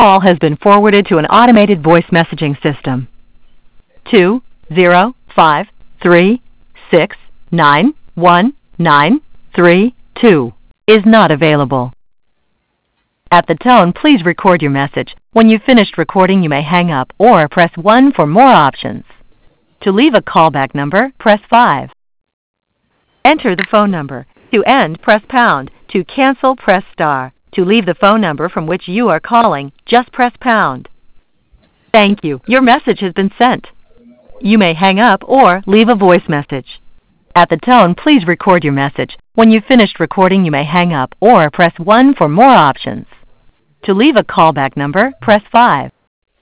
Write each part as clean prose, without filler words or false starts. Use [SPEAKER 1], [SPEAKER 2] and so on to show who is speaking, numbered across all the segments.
[SPEAKER 1] call has been forwarded to an automated voice messaging system. 20536919332 is not available. At the tone, please record your message. When you've finished recording, you may hang up or press 1 for more options. To leave a callback number, press 5. Enter the phone number. To end, press pound. To cancel, press star. To leave the phone number from which you are calling, just press pound. Thank you. Your message has been sent. You may hang up or leave a voice message. At the tone, please record your message. When you've finished recording, you may hang up or press 1 for more options. To leave a callback number, press 5.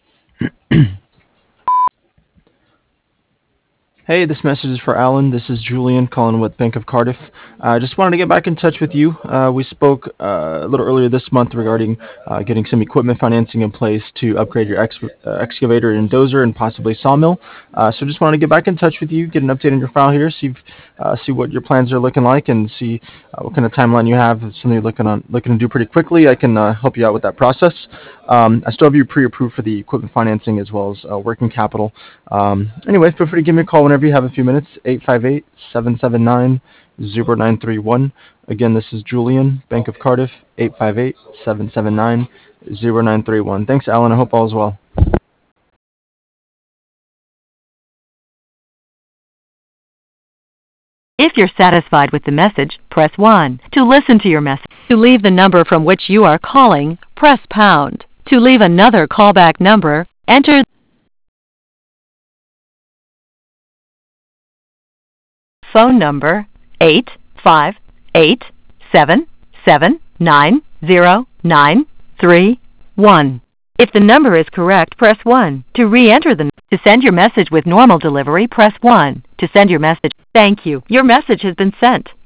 [SPEAKER 2] Hey, this message is for Alan. This is Julian calling with Bank of Cardiff. I just wanted to get back in touch with you. We spoke a little earlier this month regarding getting some equipment financing in place to upgrade your excavator and dozer and possibly sawmill. So just wanted to get back in touch with you, get an update on your file here, see what your plans are looking like, and see what kind of timeline you have. If it's something you're looking to do pretty quickly, I can help you out with that process. I still have you pre-approved for the equipment financing as well as working capital. Anyway, feel free to give me a call whenever you have a few minutes, 858-779-0931. Again, this is Julian, Bank of Cardiff, 858-779-0931. Thanks, Alan. I hope all is well.
[SPEAKER 1] If you're satisfied with the message, press 1. To listen to your message, to leave the number from which you are calling, press pound. To leave another callback number, enter phone number 858-779-0931. If the number is correct, press 1. To re-enter to send your message with normal delivery, press 1. To send your message, thank you. Your message has been sent.